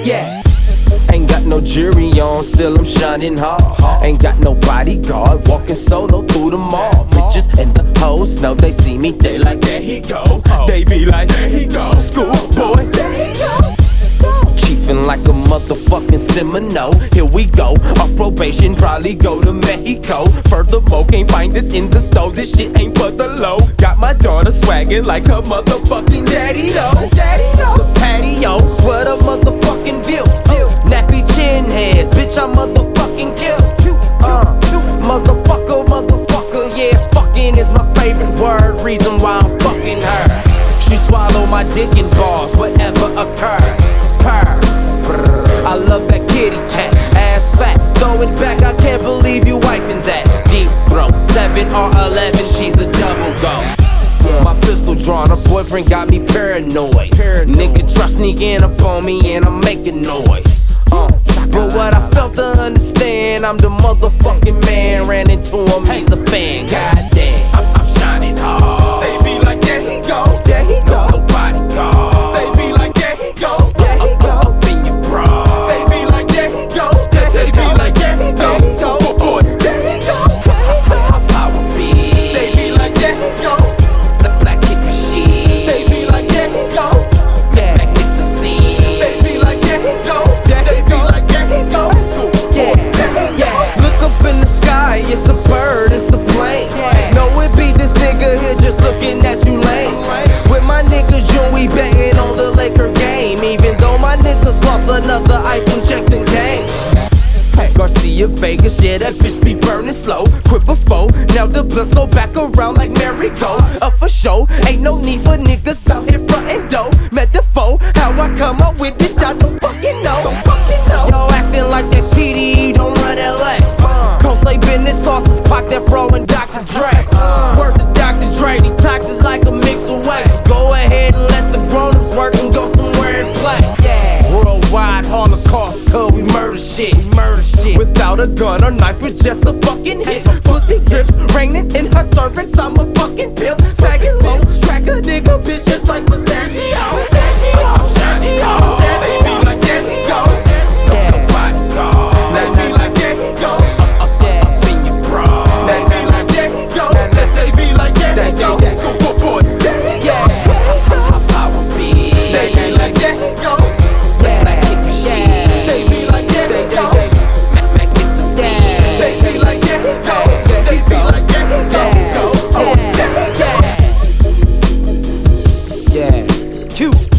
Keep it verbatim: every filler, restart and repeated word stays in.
Yeah. Ain't got no jury on, still I'm shining hard. Ain't got no bodyguard, walking solo through the mall. Bitches and the hoes know they see me, they like, there he go. They be like, there he go. Schoolboy, there he go. Chiefin' like a motherfucking Seminole. Here we go, off probation, probably go to Mexico. Furthermore, can't find this in the store, this shit ain't for the low. Got my daughter swaggin' like her motherfucking daddy though. The patio, what a motherfucking view. Nappy chin heads, bitch, I'm motherfucking kill. Uh, motherfucker, motherfucker, yeah, fucking is my favorite word. Reason why I'm fucking her. She swallow my dick in balls, whatever occur. Purr. I love that kitty cat, ass fat, throw it back, I can't believe you wifing that. Deep throat, seven or eleven, she's a double go. My pistol drawn, her boyfriend got me paranoid. Nigga try sneaking up on me and I'm making noise. Uh, but what I felt to understand, I'm the motherfucking man. Ran into him, he's a fan. Goddamn, I'm, I'm shining hard. They be like, there he go, there he go. No, nobody go. They be like, there he go, there he go. Up in your bra. They be like, there he go, there he go. They be like, there he go, oh boy, there he go. How power be? They be like, there he go. The black hippie shit. They be like, there he go. Yeah, magnificent. They be like, there he go. They be like, there he go. Yeah, yeah. Look up in the sky, it's a bird, it's a plane. No, it be this nigga here just looking at you lames. With my niggas, you we betting on the Laker game. Even though my niggas lost another item checked in game. Garcia, Vegas, yeah, that bitch be burning slow. Quit before, now the blunts go back around like merry-go. Uh, for sure, ain't no need for niggas out here frontin' dough. Metaphor, how I come up with it, I don't fucking know. Don't fucking know. Yo, acting like that T D E don't run L A. Uh, Coldplay business sauces, Pac, that Fro, and Doctor Dre. Uh, Word to Doctor Dre, detox is like a mix of ways. Go ahead and let the grown-ups work and go somewhere and play. Yeah, worldwide Holocaust, cause we murder shit. We murder shit. Without a gun or knife, it's just a fucking hit. Pussy drips, raining in her cervix, I'm a fucking pimp. Sagging low, track a nigga, bitch, just like pistachio. Pistachio, I'm shining hard. They be like, there he go. No, nobody go. They be like, there he go. Up, up in your bra. They be like, there he go. They be like, there he go. School boy, there he go. How power be? They be like, there he go. Like hippie shit. They be like, there he go. They be like, there he go. They be like, there he go. Oh, there he go. Yeah, Q.